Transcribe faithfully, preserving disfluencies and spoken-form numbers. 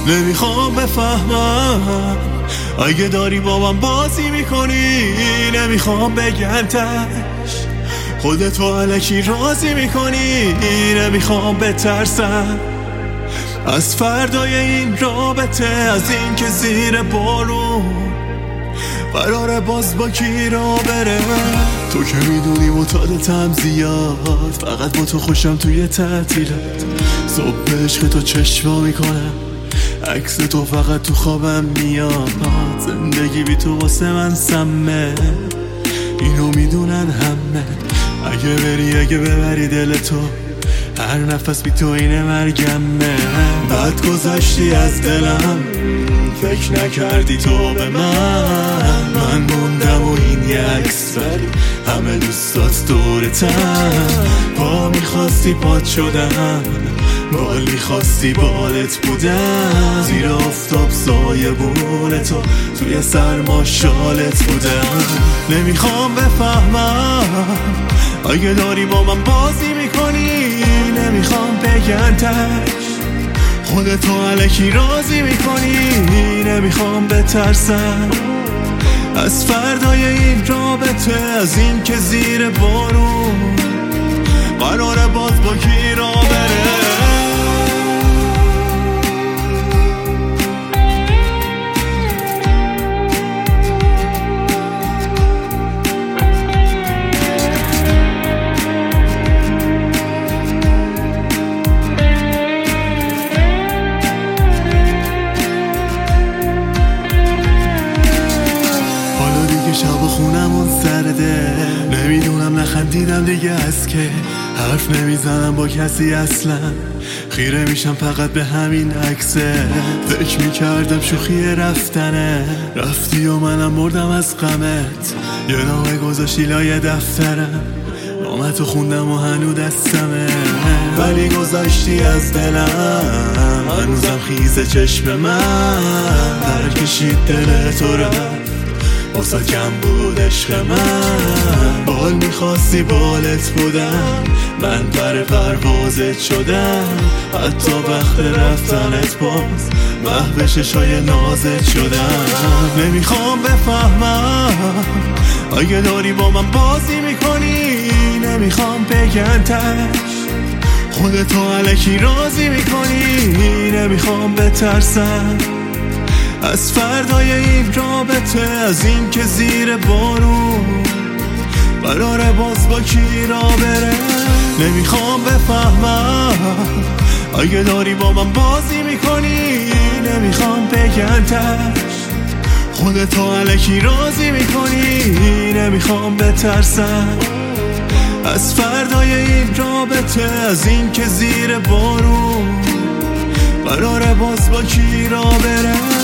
نمیخوام بفهمم اگه داری با من بازی میکنی. نمیخوام بگن تش خودتو الکی راضی میکنی. نمیخوام بترسم از فردای این رابطه، از این که زیر بارون قراره باز با کی را بره. تو که میدونی معتادتم زیاد، فقط با تو خوشم توی تعطیلات. صبح عشق تو چشوا میکنم، عکس تو فقط تو خوابم میاد. زندگی بی تو واسه من سمه، اینو میدونن همه. اگه بری اگه ببری دل تو، هر نفس بی تو اینه مرگمه. بعد گذشتی از دلم، فکر نکردی تو به من. من موندم و این یه عکس، ولی همه دوستات دورتم. پا میخواستی پات شدم، بال میخواستی بالت بودم. زیر آفتاب سایه بون تو، توی سرما شالت بودم. نمیخوام بفهمم اگه داری با من بازی میکنی. نمیخوام بگن تش خودتو الکی راضی میکنی. نمیخوام بترسم از فردای این رابطه، از این که زیر بارون قراره باز با کی را بره. شب و خونمون سرده، نمیدونم نخندیدم دیگه از که حرف نمیزنم با کسی اصلا. خیره میشم فقط به همین عکسه، فکر میکردم شوخی رفتنه. رفتی و منم مردم از غمت، یه نامه گذاشتی لای دفترم. نامتو خوندم و هنو دستمه، ولی گذاشتی از دلم. هنوزم خیزه چشم من، در کشید دل تو رفت، واسه کم بود عشق من. بال میخواستی بالت بودم، من پر پروازت شدم. حتی وقت رفتنت باز محو چشای نازت شدم. نمیخوام بفهمم اگه داری با من بازی میکنی. نمیخوام بگن تش خودتو الکی راضی میکنی. نمیخوام بترسم از فردای این رابطه، از این که زیر بارون قراره باز با کی را بره. نمیخوام بفهمم اگه داری با من بازی میکنی. نمیخوام بگن تش خودتو الکی راضی میکنی. نمیخوام بترسم از فردای این رابطه، از این که زیر بارون قراره باز با کی را بره.